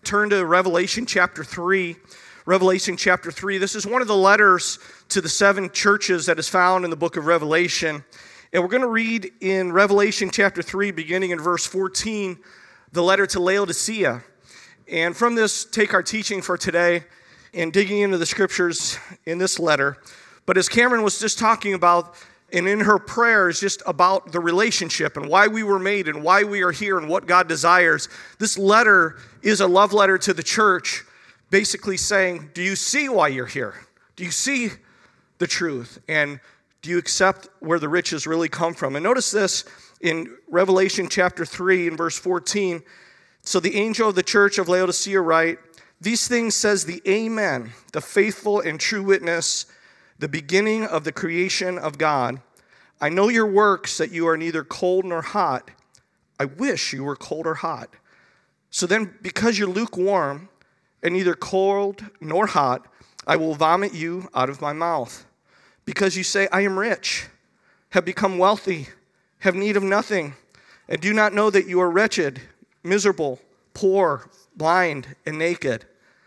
turn to Revelation chapter 3. Revelation chapter 3. This is one of the letters to the 7 churches that is found in the book of Revelation. And we're going to read in Revelation chapter 3, beginning in verse 14, the letter to Laodicea. And from this, take our teaching for today and digging into the scriptures in this letter. But as Cameron was just talking about, and in her prayers, just about the relationship and why we were made and why we are here and what God desires, this letter is a love letter to the church, basically saying, do you see why you're here? Do you see the truth? And do you accept where the riches really come from? And notice this in Revelation chapter 3 and verse 14. So the angel of the church of Laodicea write, these things says the Amen, the faithful and true witness, the beginning of the creation of God. I know your works, that you are neither cold nor hot. I wish you were cold or hot. So then, because you're lukewarm and neither cold nor hot, I will vomit you out of my mouth. Because you say, I am rich, have become wealthy, have need of nothing, and do not know that you are wretched, miserable, poor, blind, and naked.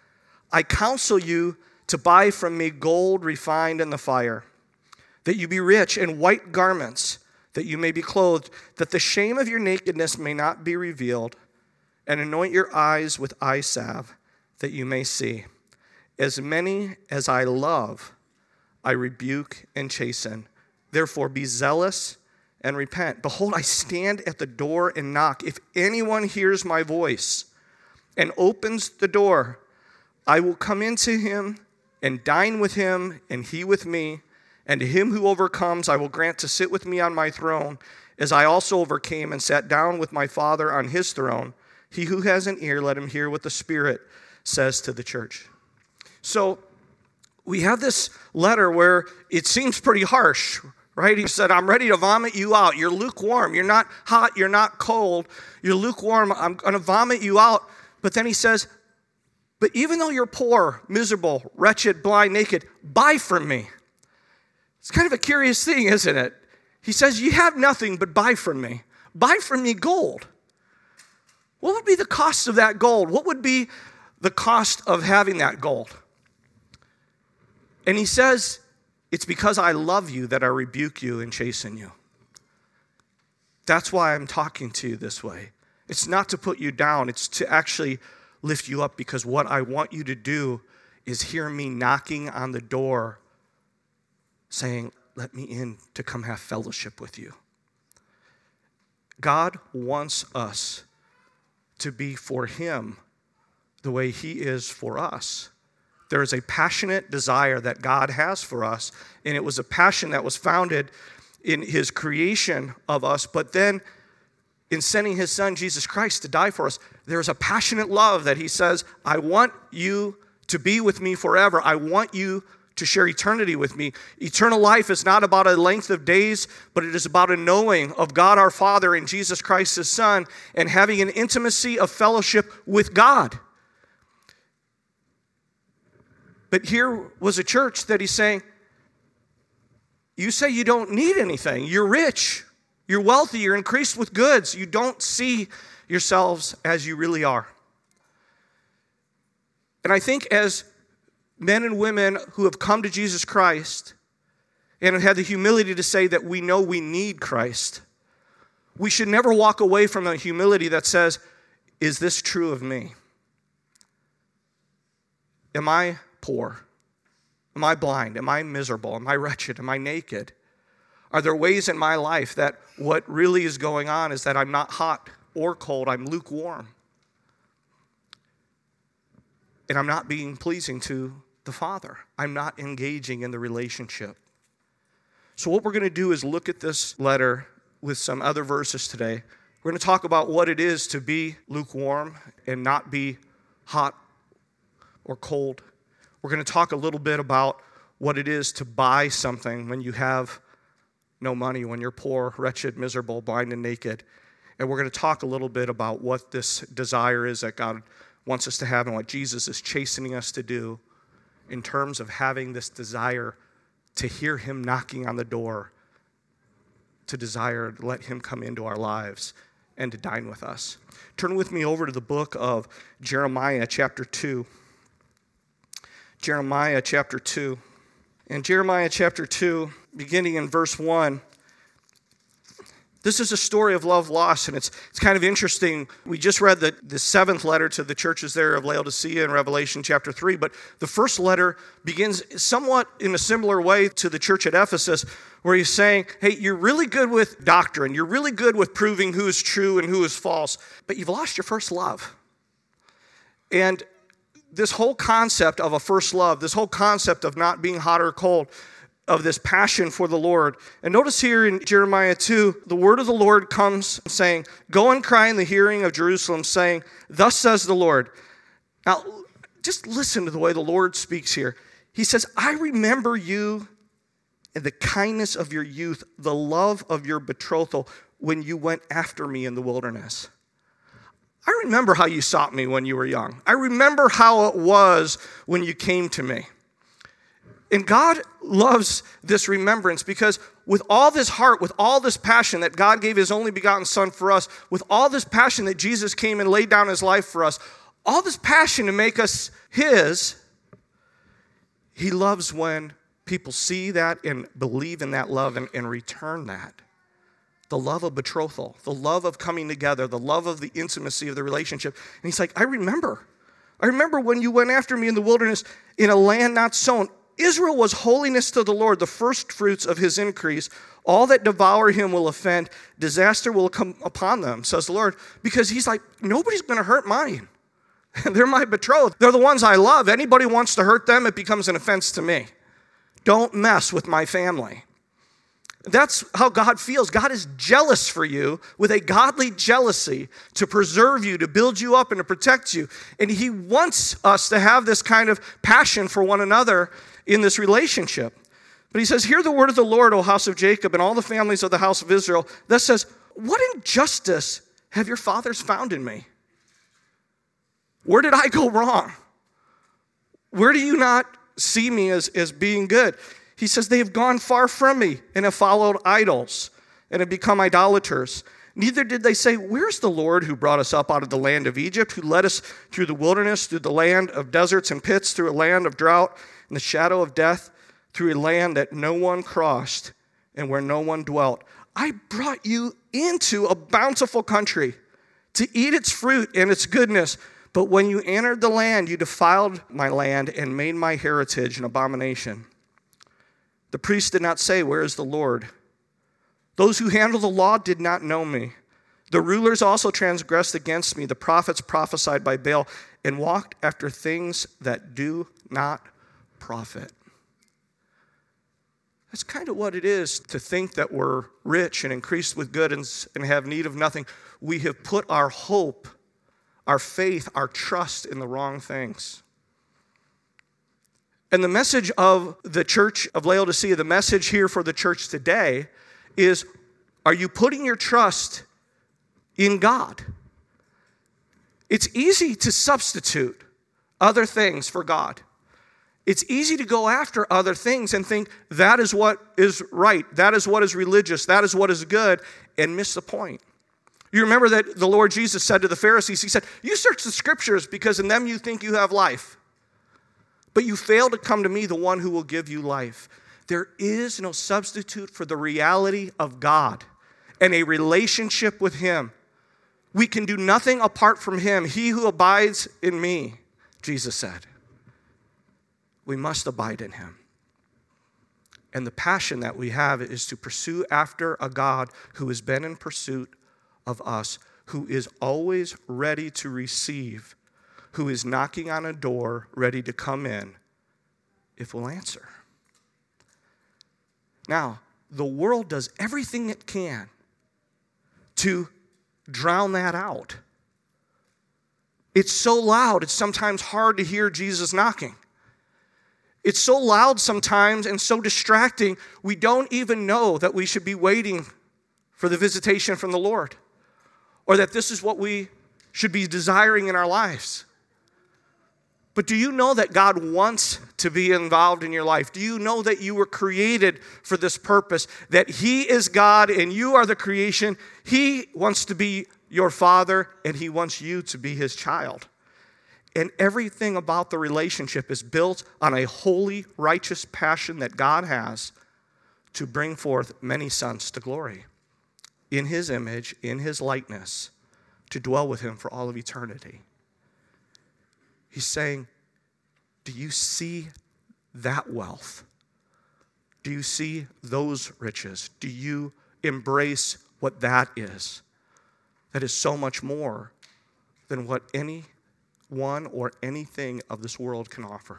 I counsel you to buy from me gold refined in the fire, that you be rich, and white garments, that you may be clothed, that the shame of your nakedness may not be revealed, and anoint your eyes with eye salve, that you may see. As many as I love, I rebuke and chasten. Therefore be zealous and repent. Behold, I stand at the door and knock. If anyone hears my voice and opens the door, I will come into him and dine with him, and he with me. And to him who overcomes, I will grant to sit with me on my throne, as I also overcame and sat down with my Father on his throne. He who has an ear, let him hear what the Spirit says to the church. So we have this letter where it seems pretty harsh, right? He said, I'm ready to vomit you out. You're lukewarm. You're not hot. You're not cold. You're lukewarm. I'm going to vomit you out. But then he says, but even though you're poor, miserable, wretched, blind, naked, buy from me. It's kind of a curious thing, isn't it? He says, you have nothing but buy from me. Buy from me gold. What would be the cost of that gold? What would be the cost of having that gold? And he says, it's because I love you that I rebuke you and chasten you. That's why I'm talking to you this way. It's not to put you down. It's to actually lift you up, because what I want you to do is hear me knocking on the door saying, let me in to come have fellowship with you. God wants us to be for him the way he is for us. There is a passionate desire that God has for us, and it was a passion that was founded in his creation of us, but then in sending his son, Jesus Christ, to die for us, there's a passionate love that he says, I want you to be with me forever. I want you to share eternity with me. Eternal life is not about a length of days, but it is about a knowing of God our Father and Jesus Christ his Son, and having an intimacy of fellowship with God. But here was a church that he's saying, you say you don't need anything. You're rich. You're wealthy, you're increased with goods. You don't see yourselves as you really are. And I think as men and women who have come to Jesus Christ and have had the humility to say that we know we need Christ, we should never walk away from a humility that says, is this true of me? Am I poor? Am I blind? Am I miserable? Am I wretched? Am I naked? Are there ways in my life that what really is going on is that I'm not hot or cold, I'm lukewarm? And I'm not being pleasing to the Father. I'm not engaging in the relationship. So what we're going to do is look at this letter with some other verses today. We're going to talk about what it is to be lukewarm and not be hot or cold. We're going to talk a little bit about what it is to buy something when you have no money, when you're poor, wretched, miserable, blind, and naked. And we're going to talk a little bit about what this desire is that God wants us to have and what Jesus is chastening us to do in terms of having this desire to hear him knocking on the door, to desire to let him come into our lives and to dine with us. Turn with me over to the book of Jeremiah chapter 2. Jeremiah chapter 2. In Jeremiah chapter 2, beginning in verse 1, this is a story of love lost, and it's kind of interesting. We just read the seventh letter to the churches there of Laodicea in Revelation chapter 3, but the first letter begins somewhat in a similar way to the church at Ephesus, where he's saying, hey, you're really good with doctrine, you're really good with proving who is true and who is false, but you've lost your first love. And this whole concept of a first love, this whole concept of not being hot or cold, of this passion for the Lord. And notice here in Jeremiah 2, the word of the Lord comes saying, go and cry in the hearing of Jerusalem, saying, thus says the Lord. Now, just listen to the way the Lord speaks here. He says, I remember you and the kindness of your youth, the love of your betrothal, when you went after me in the wilderness. I remember how you sought me when you were young. I remember how it was when you came to me. And God loves this remembrance because with all this heart, with all this passion that God gave his only begotten Son for us, with all this passion that Jesus came and laid down his life for us, all this passion to make us his, he loves when people see that and believe in that love and return that. The love of betrothal, the love of coming together, the love of the intimacy of the relationship. And he's like, I remember when you went after me in the wilderness in a land not sown. Israel was holiness to the Lord, the first fruits of his increase. All that devour him will offend. Disaster will come upon them, says the Lord. Because he's like, nobody's going to hurt mine. They're my betrothed. They're the ones I love. Anybody wants to hurt them, it becomes an offense to me. Don't mess with my family. That's how God feels. God is jealous for you with a godly jealousy to preserve you, to build you up, and to protect you. And he wants us to have this kind of passion for one another in this relationship. But he says, hear the word of the Lord, O house of Jacob, and all the families of the house of Israel. That says, what injustice have your fathers found in me? Where did I go wrong? Where do you not see me as being good? He says, they have gone far from me and have followed idols and have become idolaters. Neither did they say, where's the Lord who brought us up out of the land of Egypt, who led us through the wilderness, through the land of deserts and pits, through a land of drought and the shadow of death, through a land that no one crossed and where no one dwelt. I brought you into a bountiful country to eat its fruit and its goodness. But when you entered the land, you defiled my land and made my heritage an abomination. The priests did not say, where is the Lord? Those who handle the law did not know me. The rulers also transgressed against me. The prophets prophesied by Baal and walked after things that do not profit. That's kind of what it is to think that we're rich and increased with good and have need of nothing. We have put our hope, our faith, our trust in the wrong things. And the message of the church of Laodicea, the message here for the church today is, are you putting your trust in God? It's easy to substitute other things for God. It's easy to go after other things and think that is what is right, that is what is religious, that is what is good, and miss the point. You remember that the Lord Jesus said to the Pharisees, he said, you search the scriptures because in them you think you have life. But you fail to come to me, the one who will give you life. There is no substitute for the reality of God and a relationship with him. We can do nothing apart from him. He who abides in me, Jesus said. We must abide in him. And the passion that we have is to pursue after a God who has been in pursuit of us, who is always ready to receive, who is knocking on a door ready to come in if we'll answer. Now, the world does everything it can to drown that out. It's so loud, it's sometimes hard to hear Jesus knocking. It's so loud sometimes and so distracting, we don't even know that we should be waiting for the visitation from the Lord, or that this is what we should be desiring in our lives. But do you know that God wants to be involved in your life? Do you know that you were created for this purpose? That he is God and you are the creation. He wants to be your Father, and He wants you to be His child. And everything about the relationship is built on a holy, righteous passion that God has to bring forth many sons to glory in His image, in His likeness, to dwell with Him for all of eternity. He's saying, do you see that wealth? Do you see those riches? Do you embrace what that is? That is so much more than what anyone or anything of this world can offer.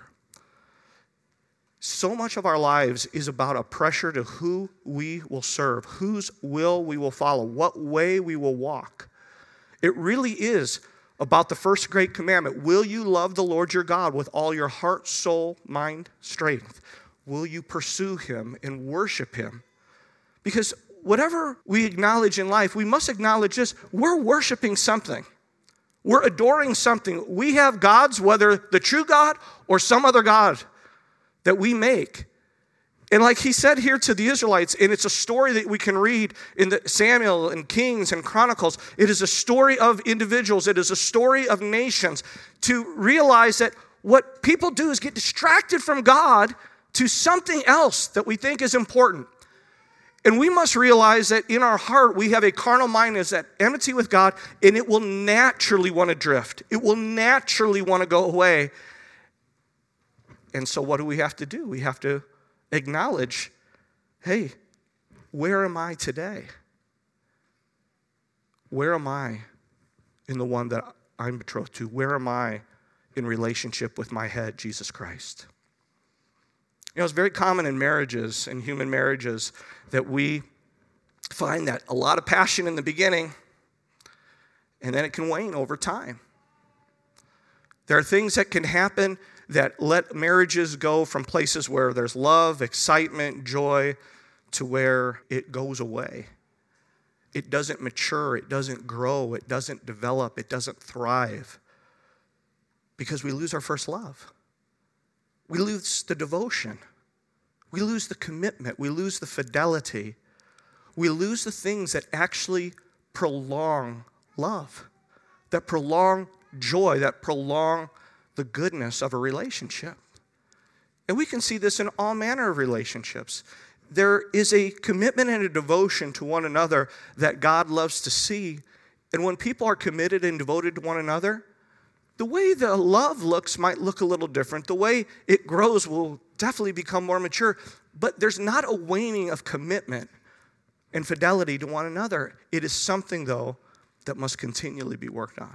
So much of our lives is about a pressure to who we will serve, whose will we will follow, what way we will walk. It really is about the first great commandment. Will you love the Lord your God with all your heart, soul, mind, strength? Will you pursue Him and worship Him? Because whatever we acknowledge in life, we must acknowledge this: we're worshiping something. We're adoring something. We have gods, whether the true God or some other God that we make. And like he said here to the Israelites, and it's a story that we can read in the Samuel and Kings and Chronicles, it is a story of individuals, it is a story of nations, to realize that what people do is get distracted from God to something else that we think is important. And we must realize that in our heart, we have a carnal mind that's at enmity with God, and it will naturally want to drift. It will naturally want to go away. And so what do we have to do? We have to acknowledge, hey, where am I today? Where am I in the one that I'm betrothed to? Where am I in relationship with my head, Jesus Christ? You know, it's very common in marriages, in human marriages, that we find that a lot of passion in the beginning, and then it can wane over time. There are things that can happen that let marriages go from places where there's love, excitement, joy, to where it goes away. It doesn't mature, it doesn't grow, it doesn't develop, it doesn't thrive, because we lose our first love. We lose the devotion. We lose the commitment. We lose the fidelity. We lose the things that actually prolong love, that prolong joy, that prolong the goodness of a relationship. And we can see this in all manner of relationships. There is a commitment and a devotion to one another that God loves to see. And when people are committed and devoted to one another, the way the love looks might look a little different. The way it grows will definitely become more mature. But there's not a waning of commitment and fidelity to one another. It is something, though, that must continually be worked on.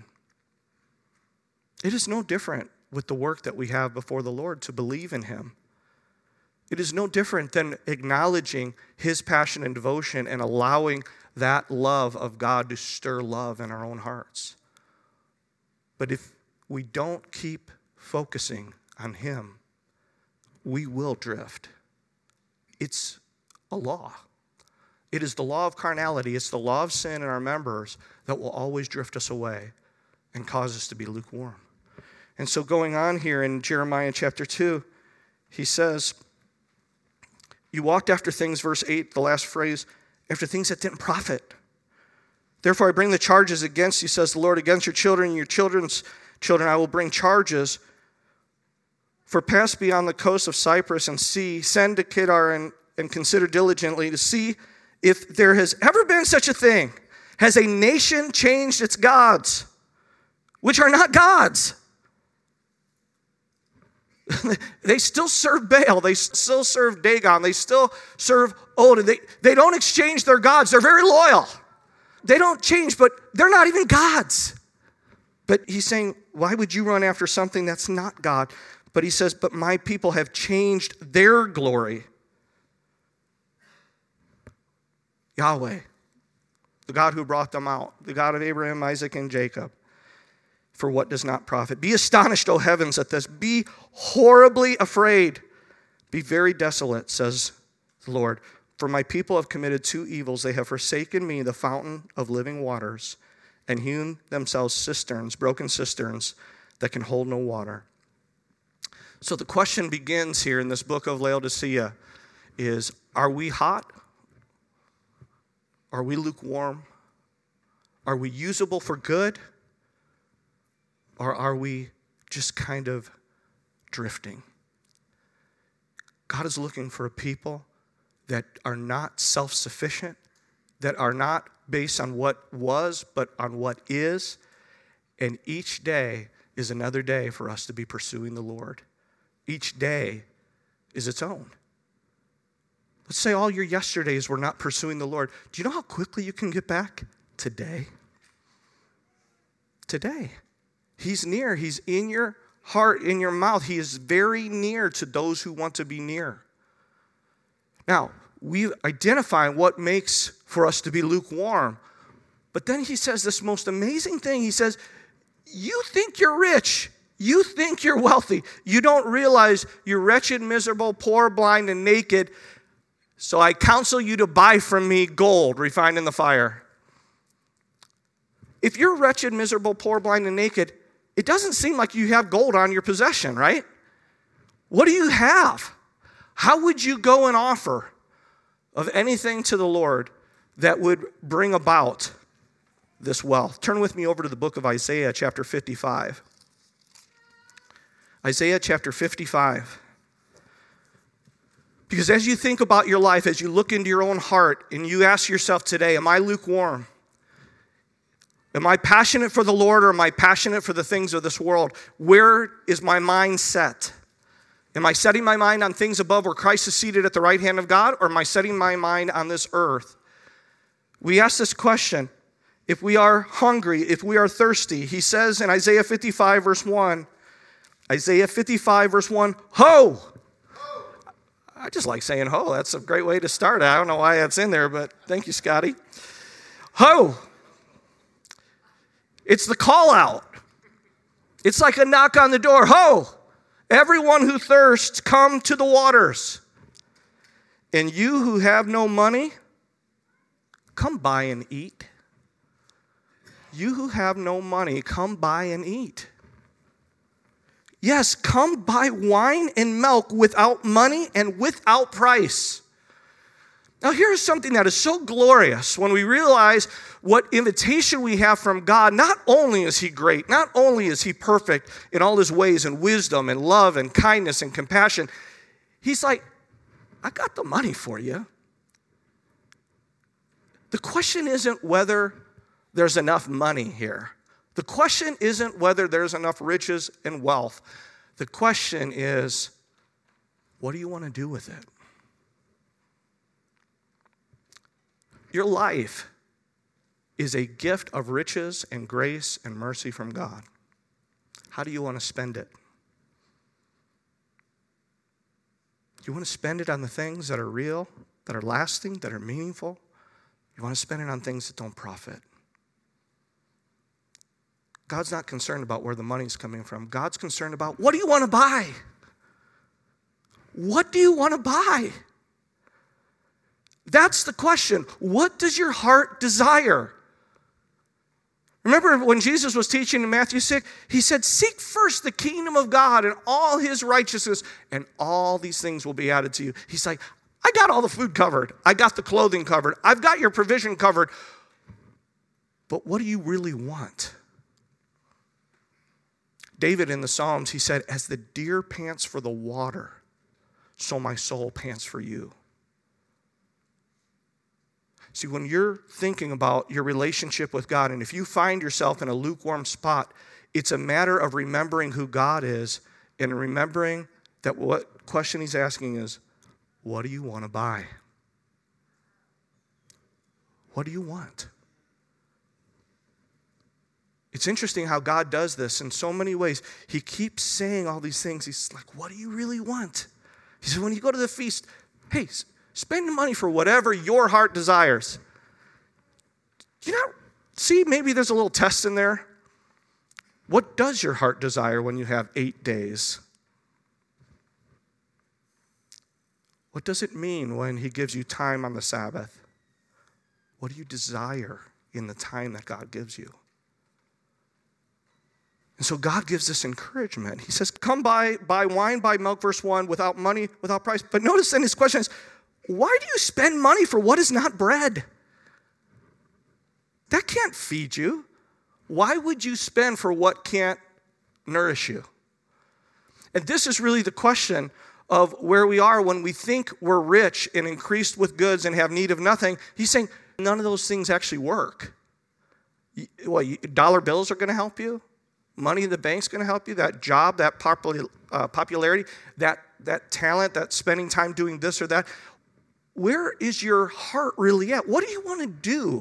It is no different with the work that we have before the Lord to believe in Him. It is no different than acknowledging His passion and devotion and allowing that love of God to stir love in our own hearts. But if we don't keep focusing on Him, we will drift. It's a law. It is the law of carnality. It's the law of sin in our members that will always drift us away and cause us to be lukewarm. And so going on here in Jeremiah chapter 2, he says, you walked after things, verse 8, the last phrase, after things that didn't profit. Therefore I bring the charges against you, says the Lord, against your children and your children's children I will bring charges. For pass beyond the coast of Cyprus and see, send to Kedar and consider diligently to see if there has ever been such a thing. Has a nation changed its gods, which are not gods? They still serve Baal. They still serve Dagon. They still serve Odin. They don't exchange their gods. They're very loyal. They don't change, but they're not even gods. But he's saying, why would you run after something that's not God? But he says, but my people have changed their glory. Yahweh, the God who brought them out, the God of Abraham, Isaac, and Jacob, for what does not profit. Be astonished, O heavens, at this. Be horribly afraid. Be very desolate, says the Lord. For my people have committed two evils. They have forsaken me, the fountain of living waters, and hewn themselves cisterns, broken cisterns that can hold no water. So the question begins here in this book of Laodicea is, are we hot? Are we lukewarm? Are we usable for good? Or are we just kind of drifting? God is looking for a people that are not self-sufficient, that are not based on what was, but on what is. And each day is another day for us to be pursuing the Lord. Each day is its own. Let's say all your yesterdays were not pursuing the Lord. Do you know how quickly you can get back? Today. Today. He's near. He's in your heart, in your mouth. He is very near to those who want to be near. Now, we identify what makes for us to be lukewarm. But then he says this most amazing thing. He says, you think you're rich. You think you're wealthy. You don't realize you're wretched, miserable, poor, blind, and naked. So I counsel you to buy from me gold refined in the fire. If you're wretched, miserable, poor, blind, and naked, it doesn't seem like you have gold on your possession, right? What do you have? How would you go and offer of anything to the Lord that would bring about this wealth? Turn with me over to the book of Isaiah, chapter 55. Isaiah chapter 55. Because as you think about your life, as you look into your own heart, and you ask yourself today, am I lukewarm? Am I passionate for the Lord, or am I passionate for the things of this world? Where is my mind set? Am I setting my mind on things above where Christ is seated at the right hand of God, or am I setting my mind on this earth? We ask this question. If we are hungry, if we are thirsty, he says in Isaiah 55, verse 1, Isaiah 55, verse 1, ho! I just like saying ho. That's a great way to start. I don't know why that's in there, but thank you, Scotty. Ho! It's the call out. It's like a knock on the door. Ho! Everyone who thirsts, come to the waters. And you who have no money, come buy and eat. You who have no money, come buy and eat. Yes, come buy wine and milk without money and without price. Now here's something that is so glorious when we realize what invitation we have from God. Not only is he great, not only is he perfect in all his ways and wisdom and love and kindness and compassion, he's like, I got the money for you. The question isn't whether there's enough money here. The question isn't whether there's enough riches and wealth. The question is, what do you want to do with it? Your life is a gift of riches and grace and mercy from God. How do you want to spend it? Do you want to spend it on the things that are real, that are lasting, that are meaningful? You want to spend it on things that don't profit? God's not concerned about where the money's coming from. God's concerned about, what do you want to buy? What do you want to buy? That's the question. What does your heart desire? Remember when Jesus was teaching in Matthew 6, he said, seek first the kingdom of God and all his righteousness, and all these things will be added to you. He's like, I got all the food covered. I got the clothing covered. I've got your provision covered. But what do you really want? David in the Psalms, he said, as the deer pants for the water, so my soul pants for you. See, when you're thinking about your relationship with God, and if you find yourself in a lukewarm spot, it's a matter of remembering who God is and remembering that what question he's asking is, what do you want to buy? What do you want? It's interesting how God does this in so many ways. He keeps saying all these things. He's like, what do you really want? He said, when you go to the feast, hey, spend the money for whatever your heart desires. You know, see, maybe there's a little test in there. What does your heart desire when you have 8 days? What does it mean when he gives you time on the Sabbath? What do you desire in the time that God gives you? And so God gives this encouragement. He says, come buy wine, buy milk, verse 1, without money, without price. But notice then his question is, why do you spend money for what is not bread? That can't feed you. Why would you spend for what can't nourish you? And this is really the question of where we are when we think we're rich and increased with goods and have need of nothing. He's saying none of those things actually work. Dollar bills are going to help you. Money in the bank's going to help you. That job, that popularity, that talent, that spending time doing this or that. Where is your heart really at? What do you want to do?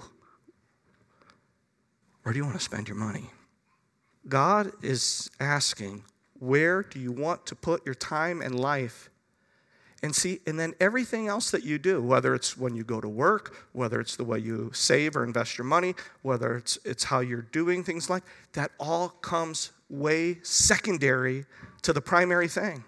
Where do you want to spend your money? God is asking, where do you want to put your time and life? And then everything else that you do, whether it's when you go to work, whether it's the way you save or invest your money, whether it's how you're doing things like that, all comes way secondary to the primary thing.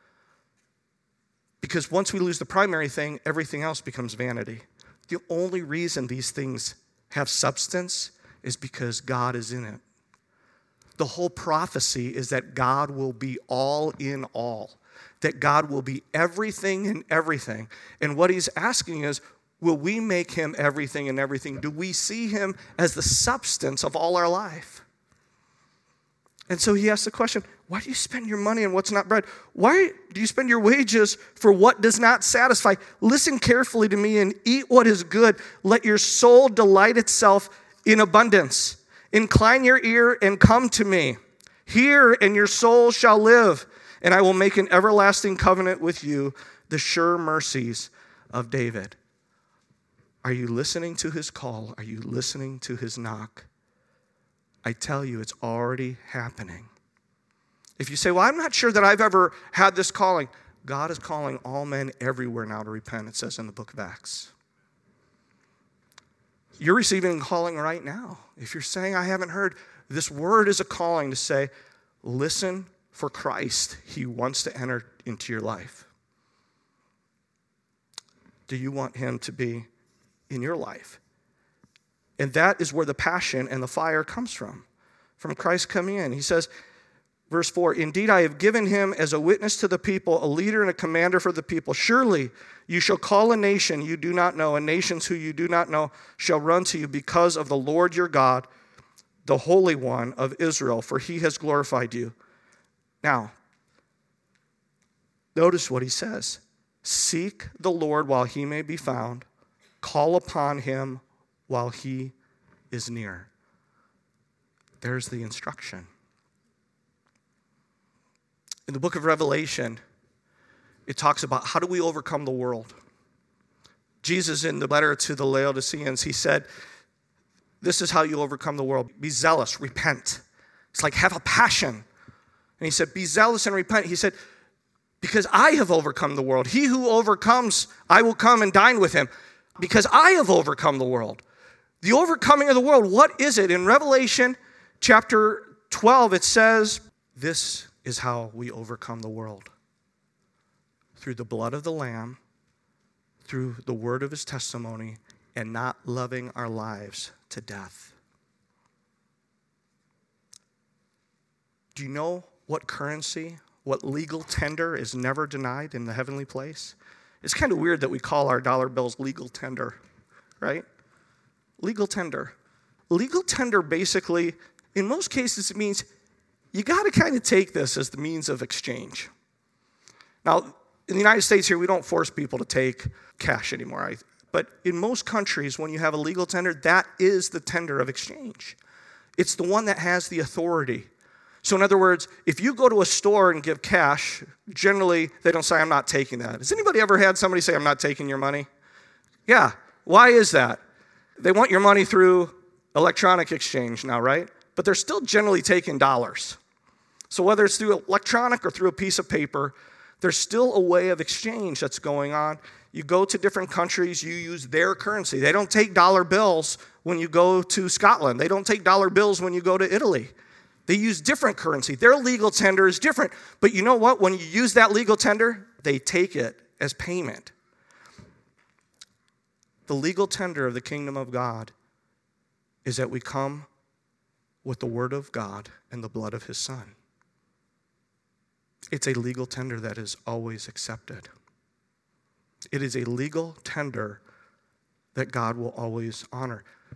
Because once we lose the primary thing, everything else becomes vanity. The only reason these things have substance is because God is in it. The whole prophecy is that God will be all in all, that God will be everything in everything. And what he's asking is, will we make him everything in everything? Do we see him as the substance of all our life? And so he asks the question, why do you spend your money on what's not bread? Why do you spend your wages for what does not satisfy? Listen carefully to me and eat what is good. Let your soul delight itself in abundance. Incline your ear and come to me. Hear, and your soul shall live, and I will make an everlasting covenant with you, the sure mercies of David. Are you listening to his call? Are you listening to his knock? I tell you, it's already happening. If you say, well, I'm not sure that I've ever had this calling, God is calling all men everywhere now to repent, it says in the book of Acts. You're receiving a calling right now. If you're saying, I haven't heard, this word is a calling to say, listen for Christ. He wants to enter into your life. Do you want him to be in your life? And that is where the passion and the fire comes from Christ coming in. He says, verse 4, indeed, I have given him as a witness to the people, a leader and a commander for the people. Surely you shall call a nation you do not know, and nations who you do not know shall run to you because of the Lord your God, the Holy One of Israel, for he has glorified you. Now, notice what he says. Seek the Lord while he may be found. Call upon him while he is near. There's the instruction. In the book of Revelation, it talks about how do we overcome the world. Jesus, in the letter to the Laodiceans, he said, this is how you overcome the world. Be zealous, repent. It's like have a passion. And he said, be zealous and repent. He said, because I have overcome the world. He who overcomes, I will come and dine with him. Because I have overcome the world. The overcoming of the world, what is it? In Revelation chapter 12, it says, this is how we overcome the world. Through the blood of the Lamb, through the word of his testimony, and not loving our lives to death. Do you know what currency, what legal tender is never denied in the heavenly place? It's kind of weird that we call our dollar bills legal tender, right? Legal tender. Legal tender basically, in most cases, it means you got to kind of take this as the means of exchange. Now, in the United States here, we don't force people to take cash anymore. But in most countries, when you have a legal tender, that is the tender of exchange. It's the one that has the authority. So in other words, if you go to a store and give cash, generally they don't say, I'm not taking that. Has anybody ever had somebody say, I'm not taking your money? Yeah. Why is that? They want your money through electronic exchange now, right? But they're still generally taking dollars. So whether it's through electronic or through a piece of paper, there's still a way of exchange that's going on. You go to different countries, you use their currency. They don't take dollar bills when you go to Scotland. They don't take dollar bills when you go to Italy. They use different currency. Their legal tender is different. But you know what? When you use that legal tender, they take it as payment. The legal tender of the kingdom of God is that we come with the word of God and the blood of his Son. It's a legal tender that is always accepted. It is a legal tender that God will always honor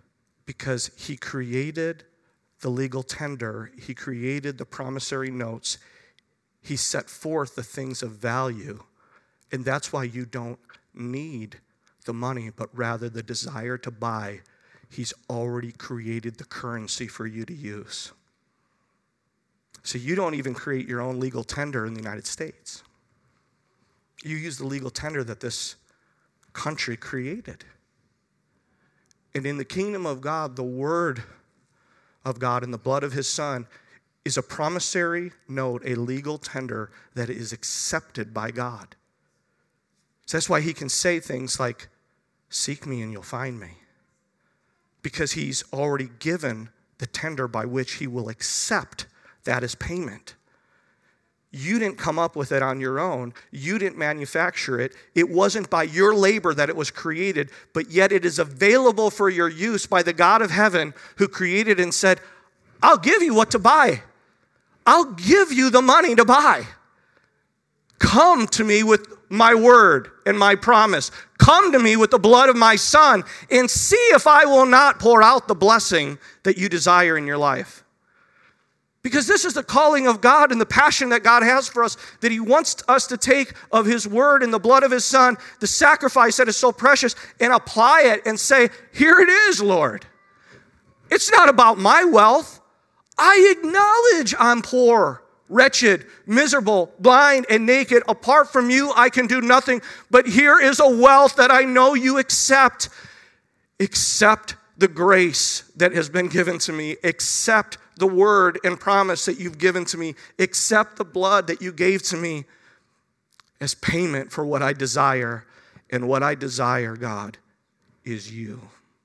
Because he created the legal tender. He created the promissory notes. He set forth the things of value. And that's why you don't need the money, but rather the desire to buy. He's already created the currency for you to use. So you don't even create your own legal tender in the United States. You use the legal tender that this country created. And in the kingdom of God, the word of God and the blood of his son is a promissory note, a legal tender that is accepted by God. So that's why he can say things like, seek me and you'll find me. Because he's already given the tender by which he will accept that as payment. You didn't come up with it on your own. You didn't manufacture it. It wasn't by your labor that it was created, but yet it is available for your use by the God of heaven who created and said, I'll give you what to buy. I'll give you the money to buy. Come to me with my word and my promise. Come to me with the blood of my son and see if I will not pour out the blessing that you desire in your life. Because this is the calling of God and the passion that God has for us, that he wants us to take of his word and the blood of his son, the sacrifice that is so precious, and apply it and say, here it is, Lord. It's not about my wealth. I acknowledge I'm poor, wretched, miserable, blind, and naked. Apart from you, I can do nothing. But here is a wealth that I know you accept. Accept the grace that has been given to me. Accept the word and promise that you've given to me. Accept the blood that you gave to me as payment for what I desire. And what I desire, God, is you.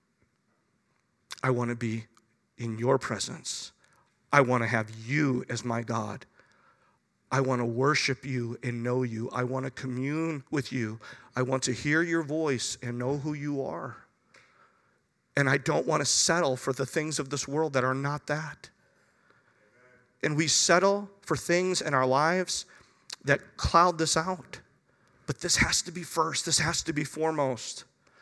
I want to be in your presence. I want to have you as my God. I want to worship you and know you. I want to commune with you. I want to hear your voice and know who you are. And I don't want to settle for the things of this world that are not that. And we settle for things in our lives that cloud this out. But this has to be first. This has to be foremost.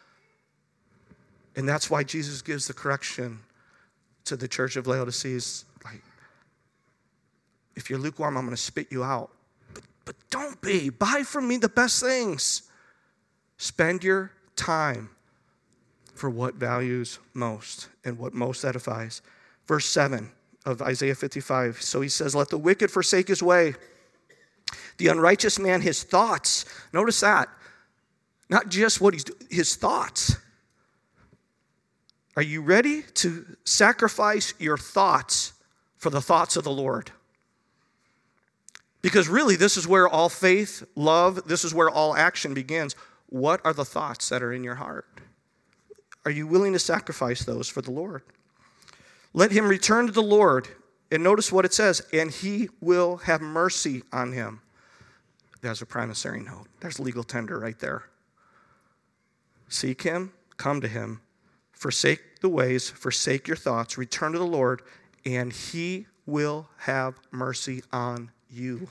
And that's why Jesus gives the correction to the church of Laodicea. He's like, if you're lukewarm, I'm going to spit you out. But don't be. Buy from me the best things. Spend your time for what values most and what most edifies. Verse 7 of Isaiah 55. So he says, let the wicked forsake his way. The unrighteous man, his thoughts. Notice that. Not just what he's doing, his thoughts. Are you ready to sacrifice your thoughts for the thoughts of the Lord? Because really, this is where all faith, love, this is where all action begins. What are the thoughts that are in your heart? Are you willing to sacrifice those for the Lord? Let him return to the Lord. And notice what it says, and he will have mercy on him. There's a promissory note. There's legal tender right there. Seek him, come to him, forsake the ways, forsake your thoughts, return to the Lord, and he will have mercy on you.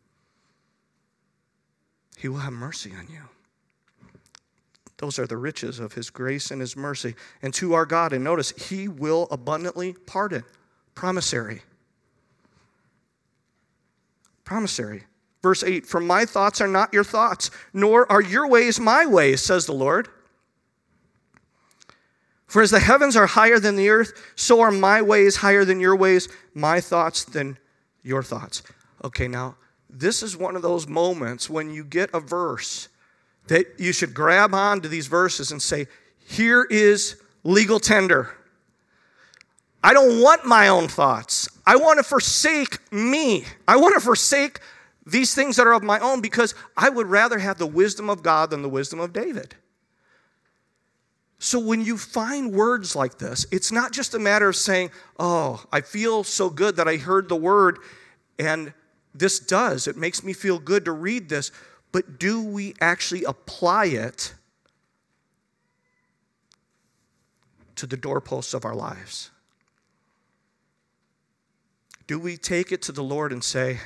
He will have mercy on you. Those are the riches of his grace and his mercy. And to our God, and notice, he will abundantly pardon. Promissory. Promissory. Verse 8, for my thoughts are not your thoughts, nor are your ways my ways, says the Lord. For as the heavens are higher than the earth, so are my ways higher than your ways, my thoughts than your thoughts. Okay, now, this is one of those moments when you get a verse that you should grab onto these verses and say, here is legal tender. I don't want my own thoughts. I want to forsake me. I want to forsake these things that are of my own because I would rather have the wisdom of God than the wisdom of David. So when you find words like this, it's not just a matter of saying, oh, I feel so good that I heard the word, and this does. It makes me feel good to read this. But do we actually apply it to the doorposts of our lives? Do we take it to the Lord and say,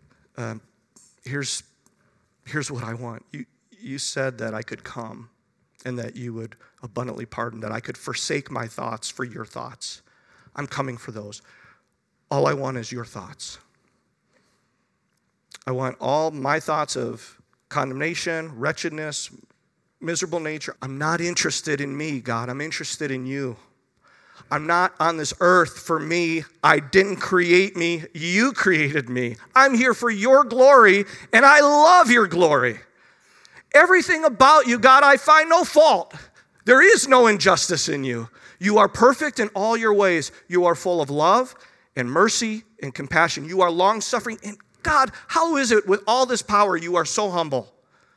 here's what I want. You said that I could come and that you would abundantly pardon, that I could forsake my thoughts for your thoughts. I'm coming for those. All I want is your thoughts. I want all my thoughts of condemnation, wretchedness, miserable nature. I'm not interested in me, God. I'm interested in you. I'm not on this earth for me. I didn't create me. You created me. I'm here for your glory, and I love your glory. Everything about you, God, I find no fault. There is no injustice in you. You are perfect in all your ways. You are full of love and mercy and compassion. You are long-suffering. And God, how is it with all this power you are so humble?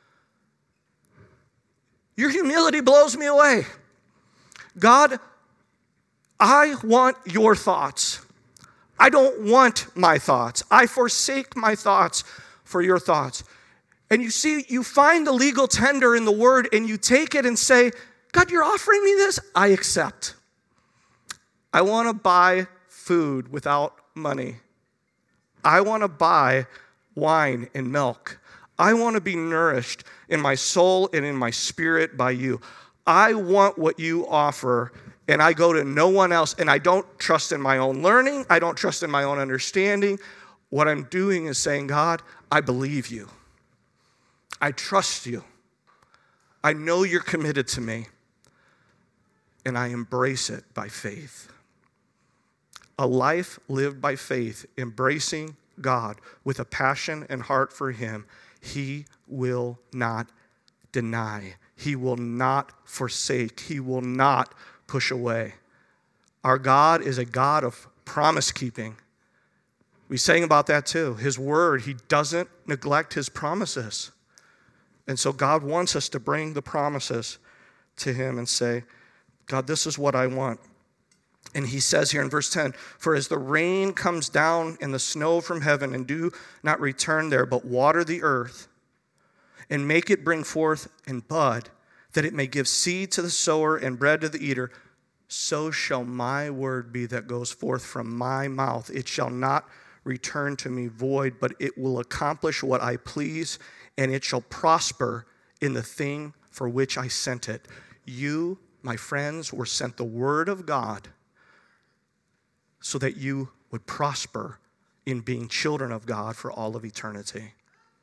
Your humility blows me away. God, I want your thoughts. I don't want my thoughts. I forsake my thoughts for your thoughts. And you see, you find the legal tender in the word and you take it and say, God, you're offering me this? I accept. I want to buy food without money. I want to buy wine and milk. I want to be nourished in my soul and in my spirit by you. I want what you offer, and I go to no one else, and I don't trust in my own learning. I don't trust in my own understanding. What I'm doing is saying, God, I believe you. I trust you. I know you're committed to me, and I embrace it by faith. A life lived by faith, embracing God with a passion and heart for him, he will not deny. He will not forsake. He will not push away. Our God is a God of promise keeping. We sang about that too. His word, he doesn't neglect his promises. And so God wants us to bring the promises to him and say, God, this is what I want. And he says here in verse 10, for as the rain comes down and the snow from heaven and do not return there, but water the earth and make it bring forth and bud, that it may give seed to the sower and bread to the eater, so shall my word be that goes forth from my mouth. It shall not return to me void, but it will accomplish what I please, and it shall prosper in the thing for which I sent it. You, my friends, were sent the word of God so that you would prosper in being children of God for all of eternity.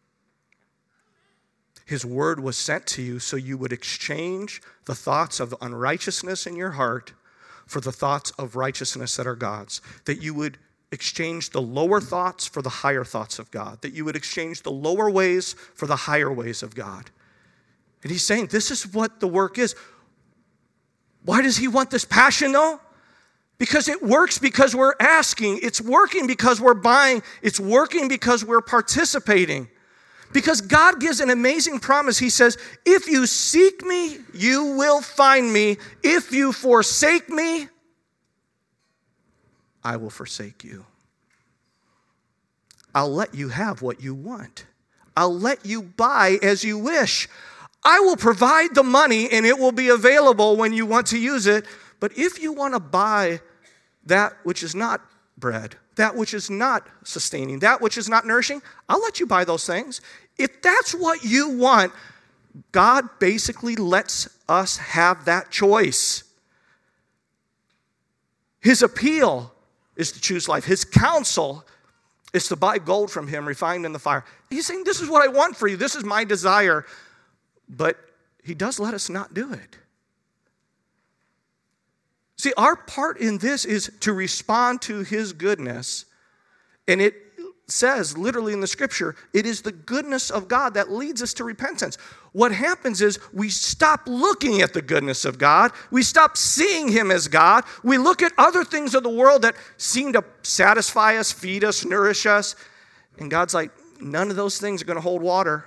His word was sent to you so you would exchange the thoughts of unrighteousness in your heart for the thoughts of righteousness that are God's. That you would exchange the lower thoughts for the higher thoughts of God. That you would exchange the lower ways for the higher ways of God. And he's saying this is what the work is. Why does he want this passion though? Because it works because we're asking. It's working because we're buying. It's working because we're participating. Because God gives an amazing promise. He says, if you seek me, you will find me. If you forsake me, I will forsake you. I'll let you have what you want. I'll let you buy as you wish. I will provide the money and it will be available when you want to use it. But if you want to buy that which is not bread, that which is not sustaining, that which is not nourishing, I'll let you buy those things. If that's what you want, God basically lets us have that choice. His appeal is to choose life. His counsel is to buy gold from him refined in the fire. He's saying, this is what I want for you. This is my desire. But he does let us not do it. See, our part in this is to respond to his goodness. And it says, literally in the scripture, it is the goodness of God that leads us to repentance. What happens is we stop looking at the goodness of God. We stop seeing him as God. We look at other things of the world that seem to satisfy us, feed us, nourish us. And God's like, none of those things are going to hold water.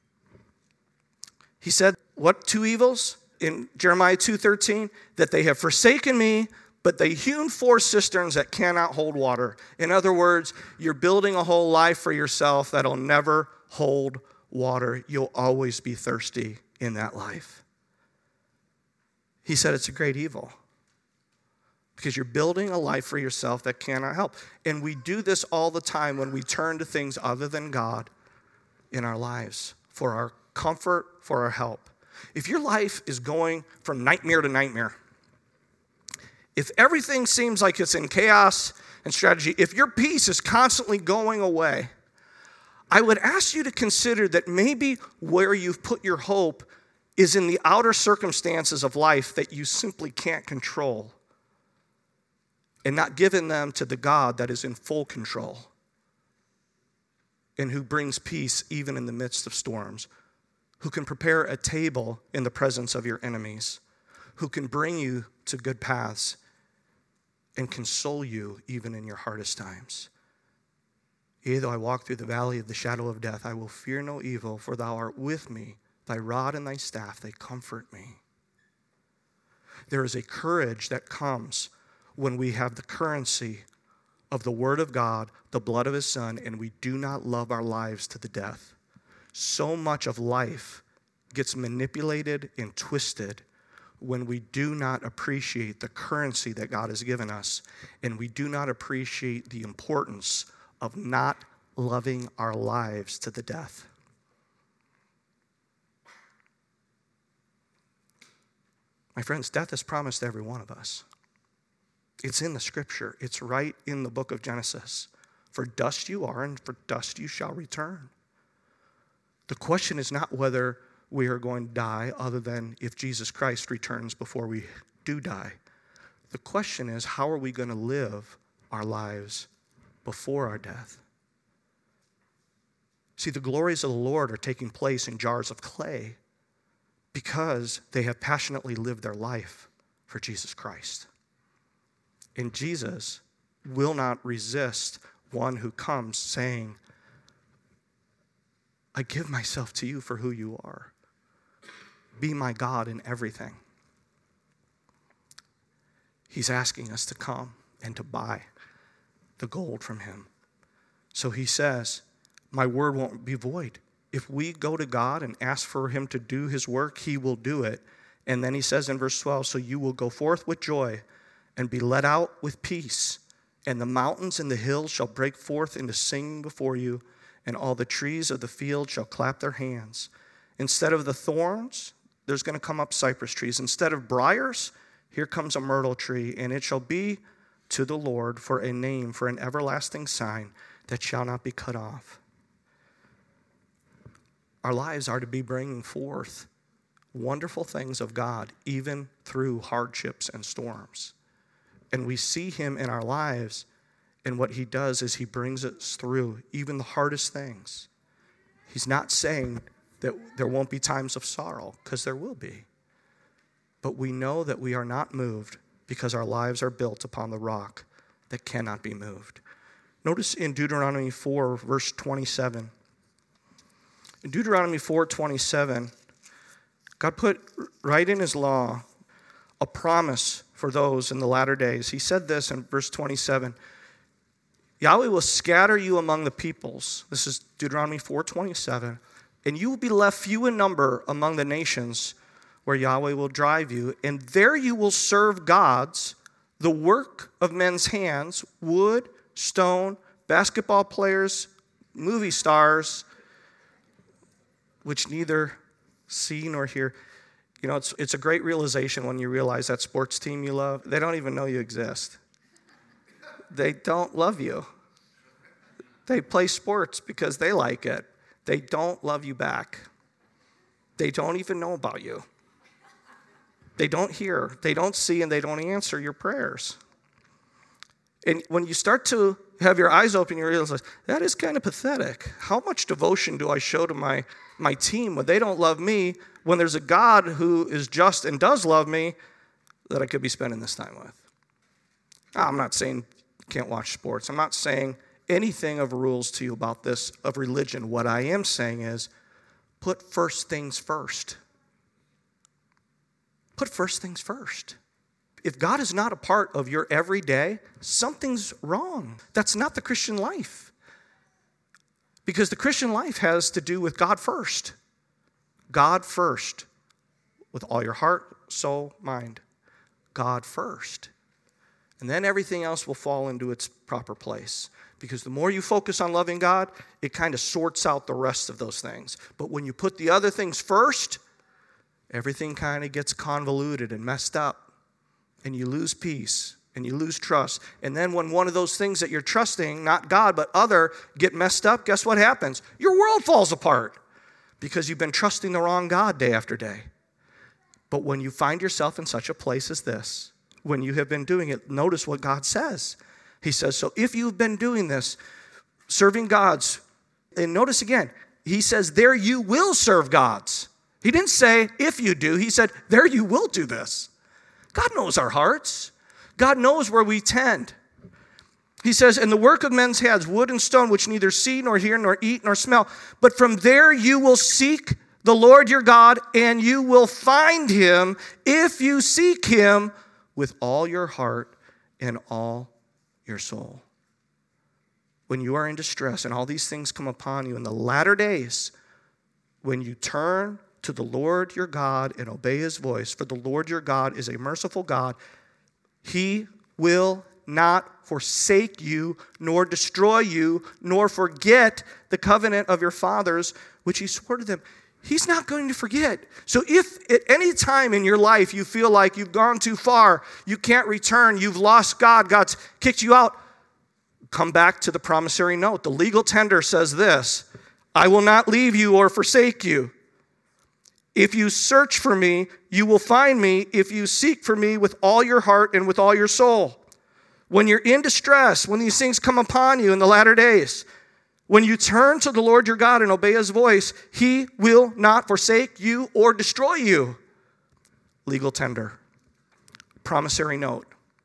He said, what two evils? In Jeremiah 2:13, that they have forsaken me, but they hewn 4 cisterns that cannot hold water. In other words, you're building a whole life for yourself that'll never hold water. You'll always be thirsty in that life. He said it's a great evil because you're building a life for yourself that cannot help. And we do this all the time when we turn to things other than God in our lives for our comfort, for our help. If your life is going from nightmare to nightmare, if everything seems like it's in chaos and strategy, if your peace is constantly going away, I would ask you to consider that maybe where you've put your hope is in the outer circumstances of life that you simply can't control, and not given them to the God that is in full control and who brings peace even in the midst of storms, who can prepare a table in the presence of your enemies, who can bring you to good paths and console you even in your hardest times. Yea, though I walk through the valley of the shadow of death, I will fear no evil, for thou art with me. Thy rod and thy staff, they comfort me. There is a courage that comes when we have the currency of the Word of God, the blood of His Son, and we do not love our lives to the death. So much of life gets manipulated and twisted when we do not appreciate the currency that God has given us, and we do not appreciate the importance of not loving our lives to the death. My friends, death is promised to every one of us. It's in the Scripture. It's right in the book of Genesis. For dust you are, and for dust you shall return. The question is not whether we are going to die, other than if Jesus Christ returns before we do die. The question is, how are we going to live our lives before our death? See, the glories of the Lord are taking place in jars of clay because they have passionately lived their life for Jesus Christ. And Jesus will not resist one who comes saying, I give myself to you for who you are. Be my God in everything. He's asking us to come and to buy the gold from him. So he says, my word won't be void. If we go to God and ask for him to do his work, he will do it. And then he says in verse 12, so you will go forth with joy and be led out with peace. And the mountains and the hills shall break forth into singing before you, and all the trees of the field shall clap their hands. Instead of the thorns, there's going to come up cypress trees. Instead of briars, here comes a myrtle tree, and it shall be to the Lord for a name, for an everlasting sign that shall not be cut off. Our lives are to be bringing forth wonderful things of God, even through hardships and storms. And we see him in our lives, and what he does is he brings us through even the hardest things. He's not saying that there won't be times of sorrow, because there will be. But we know that we are not moved because our lives are built upon the rock that cannot be moved. Notice in Deuteronomy 4, verse 27. In Deuteronomy 4:27, God put right in his law a promise for those in the latter days. He said this in verse 27, Yahweh will scatter you among the peoples. This is Deuteronomy 4:27. And you will be left few in number among the nations where Yahweh will drive you. And there you will serve gods, the work of men's hands, wood, stone, basketball players, movie stars, which neither see nor hear. You know, it's a great realization when you realize that sports team you love, they don't even know you exist. They don't love you. They play sports because they like it. They don't love you back. They don't even know about you. They don't hear, they don't see, and they don't answer your prayers. And when you start to have your eyes open, you realize, that is kind of pathetic. How much devotion do I show to my team when they don't love me, when there's a God who is just and does love me that I could be spending this time with? I'm not saying you can't watch sports. I'm not saying anything of rules to you about this, of religion. What I am saying is, put first things first. Put first things first. If God is not a part of your everyday, something's wrong. That's not the Christian life. Because the Christian life has to do with God first. God first. With all your heart, soul, mind. God first. And then everything else will fall into its proper place. Because the more you focus on loving God, it kind of sorts out the rest of those things. But when you put the other things first, everything kind of gets convoluted and messed up, and you lose peace, and you lose trust. And then when one of those things that you're trusting, not God, but other, get messed up, guess what happens? Your world falls apart because you've been trusting the wrong God day after day. But when you find yourself in such a place as this, when you have been doing it, notice what God says. He says, so if you've been doing this, serving gods, and notice again, he says, there you will serve gods. He didn't say, if you do. He said, there you will do this. God knows our hearts. God knows where we tend. He says, and the work of men's hands, wood and stone, which neither see nor hear nor eat nor smell. But from there you will seek the Lord your God, and you will find him if you seek him with all your heart and all your soul. When you are in distress and all these things come upon you in the latter days, when you turn to the Lord your God and obey his voice, for the Lord your God is a merciful God, he will not forsake you, nor destroy you, nor forget the covenant of your fathers, which he swore to them. He's not going to forget. So if at any time in your life you feel like you've gone too far, you can't return, you've lost God, God's kicked you out, come back to the promissory note. The legal tender says this, I will not leave you or forsake you. If you search for me, you will find me if you seek for me with all your heart and with all your soul. When you're in distress, when these things come upon you in the latter days, when you turn to the Lord your God and obey his voice, he will not forsake you or destroy you. Legal tender, promissory note.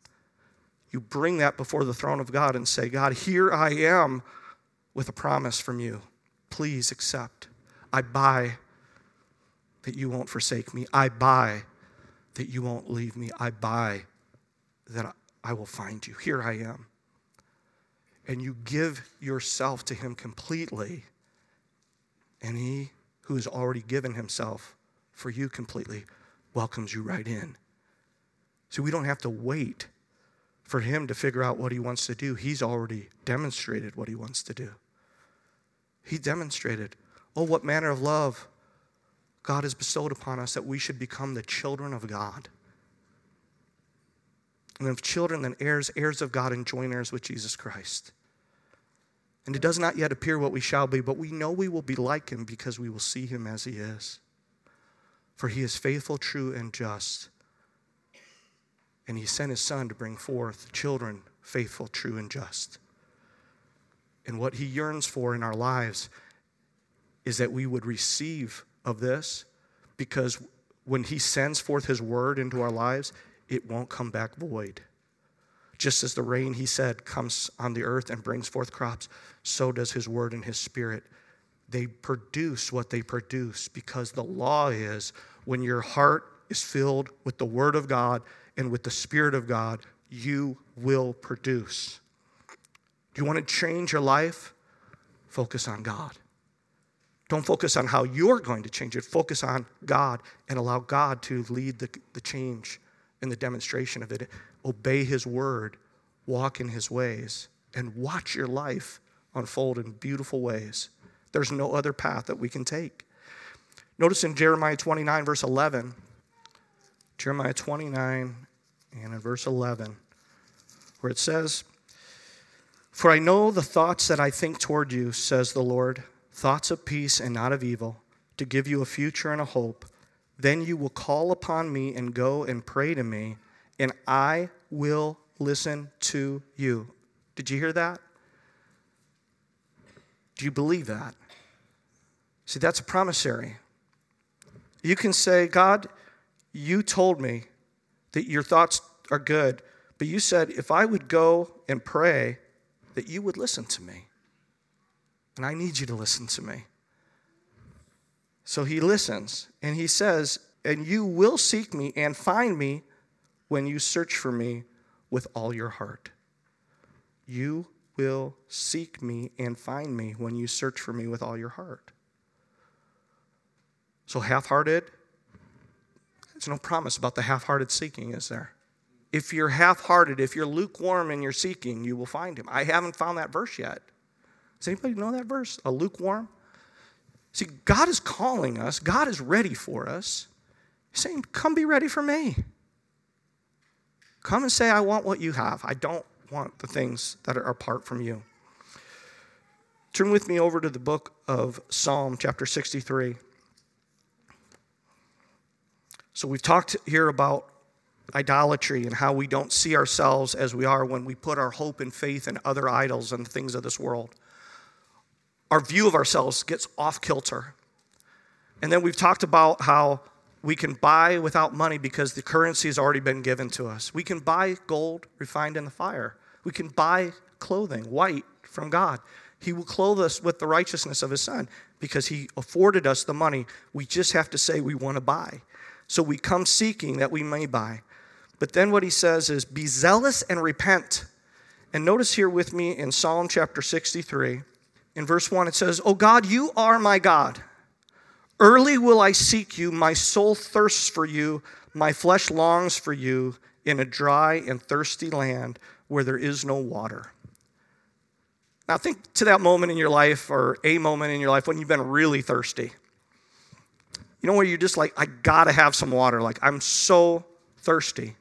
You bring that before the throne of God and say, God, here I am with a promise from you. Please accept. I buy that you won't forsake me. I buy that you won't leave me. I buy that I will find you. Here I am. And you give yourself to him completely, and he who has already given himself for you completely welcomes you right in. So we don't have to wait for him to figure out what he wants to do. He's already demonstrated what he wants to do. He demonstrated, oh, what manner of love God has bestowed upon us that we should become the children of God. And if children, then heirs, heirs of God and joint heirs with Jesus Christ. And it does not yet appear what we shall be, but we know we will be like him because we will see him as he is. For he is faithful, true, and just. And he sent his son to bring forth children faithful, true, and just. And what he yearns for in our lives is that we would receive of this, because when he sends forth his word into our lives, it won't come back void. Just as the rain, he said, comes on the earth and brings forth crops, so does his word and his spirit. They produce what they produce, because the law is when your heart is filled with the word of God and with the Spirit of God, you will produce. Do you want to change your life? Focus on God. Don't focus on how you're going to change it. Focus on God and allow God to lead the change and the demonstration of it. Obey his word, walk in his ways, and watch your life unfold in beautiful ways. There's no other path that we can take. Notice in Jeremiah 29, verse 11, Jeremiah 29 and in verse 11, where it says, for I know the thoughts that I think toward you, says the Lord, thoughts of peace and not of evil, to give you a future and a hope. Then you will call upon me and go and pray to me, and I will listen to you. Did you hear that? Do you believe that? See, that's a promissory. You can say, God, you told me that your thoughts are good, but you said if I would go and pray, that you would listen to me. And I need you to listen to me. So he listens, and he says, and you will seek me and find me when you search for me with all your heart. You will seek me and find me when you search for me with all your heart. So half-hearted, there's no promise about the half-hearted seeking, is there? If you're half-hearted, if you're lukewarm in your seeking, you will find him. I haven't found that verse yet. Does anybody know that verse? A lukewarm? See, God is calling us. God is ready for us. He's saying, come be ready for me. Come and say, I want what you have. I don't want the things that are apart from you. Turn with me over to the book of Psalm chapter 63. So we've talked here about idolatry and how we don't see ourselves as we are when we put our hope and faith in other idols and the things of this world. Our view of ourselves gets off kilter. And then we've talked about how we can buy without money because the currency has already been given to us. We can buy gold refined in the fire. We can buy clothing, white, from God. He will clothe us with the righteousness of his Son because he afforded us the money. We just have to say we want to buy. So we come seeking that we may buy. But then what he says is, be zealous and repent. And notice here with me in Psalm chapter 63, in verse 1, it says, O God, you are my God. Early will I seek you. My soul thirsts for you. My flesh longs for you in a dry and thirsty land where there is no water. Now think to that moment in your life, or a moment in your life when you've been really thirsty. You know, where you're just like, I gotta have some water. Like, I'm so thirsty.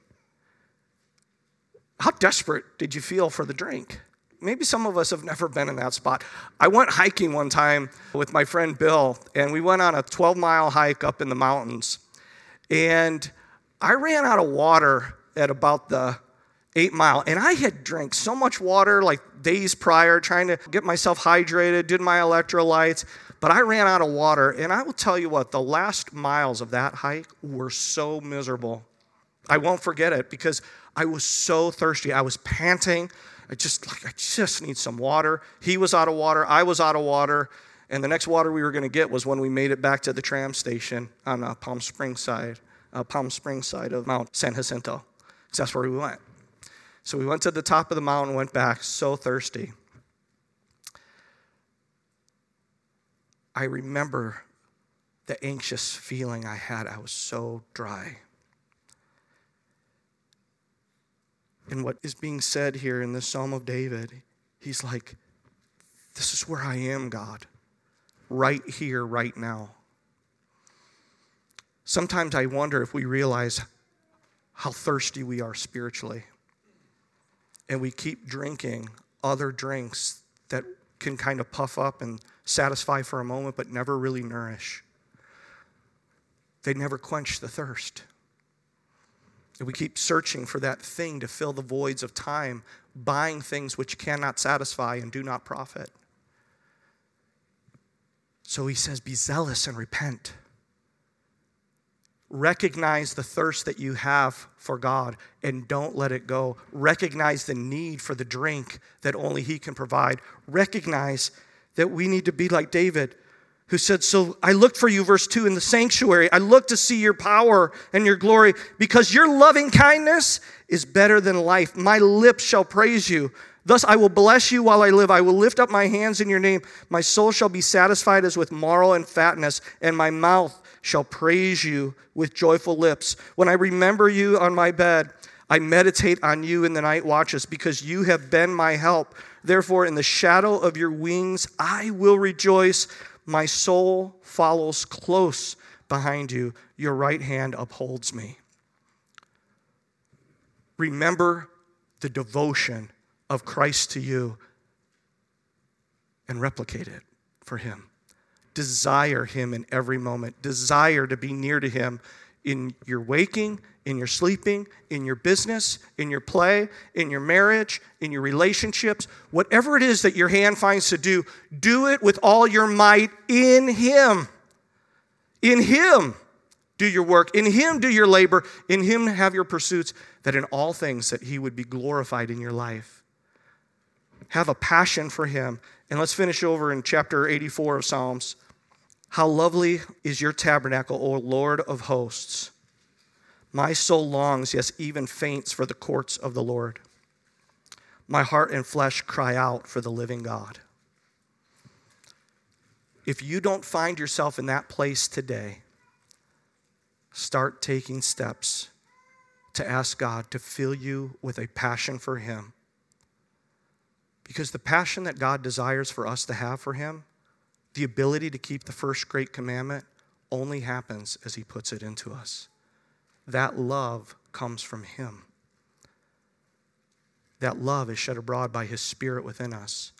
How desperate did you feel for the drink? Maybe some of us have never been in that spot. I went hiking one time with my friend Bill, and we went on a 12-mile hike up in the mountains. And I ran out of water at about the 8 mile, and I had drank so much water like days prior, trying to get myself hydrated, did my electrolytes, but I ran out of water. And I will tell you what, the last miles of that hike were so miserable. I won't forget it because I was so thirsty. I was panting. I just need some water. He was out of water. I was out of water. And the next water we were going to get was when we made it back to the tram station on Palm Springs side of Mount San Jacinto. Because that's where we went. So we went to the top of the mountain, went back, so thirsty. I remember the anxious feeling I had. I was so dry. And what is being said here in this Psalm of David, he's like, this is where I am, God. Right here, right now. Sometimes I wonder if we realize how thirsty we are spiritually. And we keep drinking other drinks that can kind of puff up and satisfy for a moment, but never really nourish. They never quench the thirst. And we keep searching for that thing to fill the voids of time, buying things which cannot satisfy and do not profit. So he says, be zealous and repent. Recognize the thirst that you have for God and don't let it go. Recognize the need for the drink that only he can provide. Recognize that we need to be like David, who said, so I looked for you, verse 2, in the sanctuary. I looked to see your power and your glory because your loving kindness is better than life. My lips shall praise you. Thus I will bless you while I live. I will lift up my hands in your name. My soul shall be satisfied as with marrow and fatness, and my mouth shall praise you with joyful lips. When I remember you on my bed, I meditate on you in the night watches because you have been my help. Therefore, in the shadow of your wings, I will rejoice. My soul follows close behind you. Your right hand upholds me. Remember the devotion of Christ to you and replicate it for him. Desire him in every moment. Desire to be near to him in your waking, in your sleeping, in your business, in your play, in your marriage, in your relationships. Whatever it is that your hand finds to do, do it with all your might in him. In him do your work. In him do your labor. In him have your pursuits, that in all things that he would be glorified in your life. Have a passion for him. And let's finish over in chapter 84 of Psalms. How lovely is your tabernacle, O Lord of hosts. My soul longs, yes, even faints for the courts of the Lord. My heart and flesh cry out for the living God. If you don't find yourself in that place today, start taking steps to ask God to fill you with a passion for him. Because the passion that God desires for us to have for him, the ability to keep the first great commandment, only happens as he puts it into us. that love comes from him. That love is shed abroad by his Spirit within us.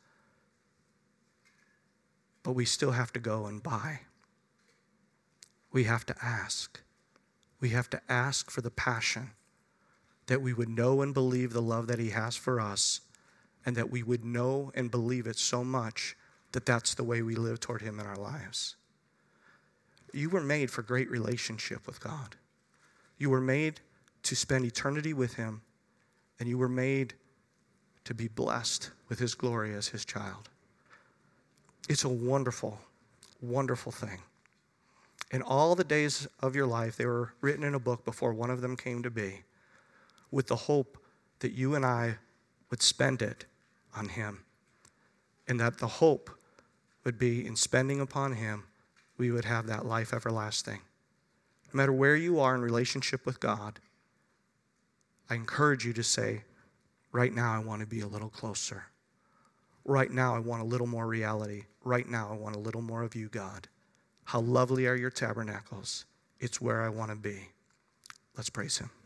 But we still have to go and buy. We have to ask. We have to ask for the passion that we would know and believe the love that he has for us, and that we would know and believe it so much that that's the way we live toward him in our lives. You were made for great relationship with God. You were made to spend eternity with him, and you were made to be blessed with his glory as his child. It's a wonderful, wonderful thing. And all the days of your life, they were written in a book before one of them came to be, with the hope that you and I would spend it on him. And that the hope would be in spending upon him, we would have that life everlasting. No matter where you are in relationship with God, I encourage you to say, right now I want to be a little closer. Right now I want a little more reality. Right now I want a little more of you, God. How lovely are your tabernacles. It's where I want to be. Let's praise him.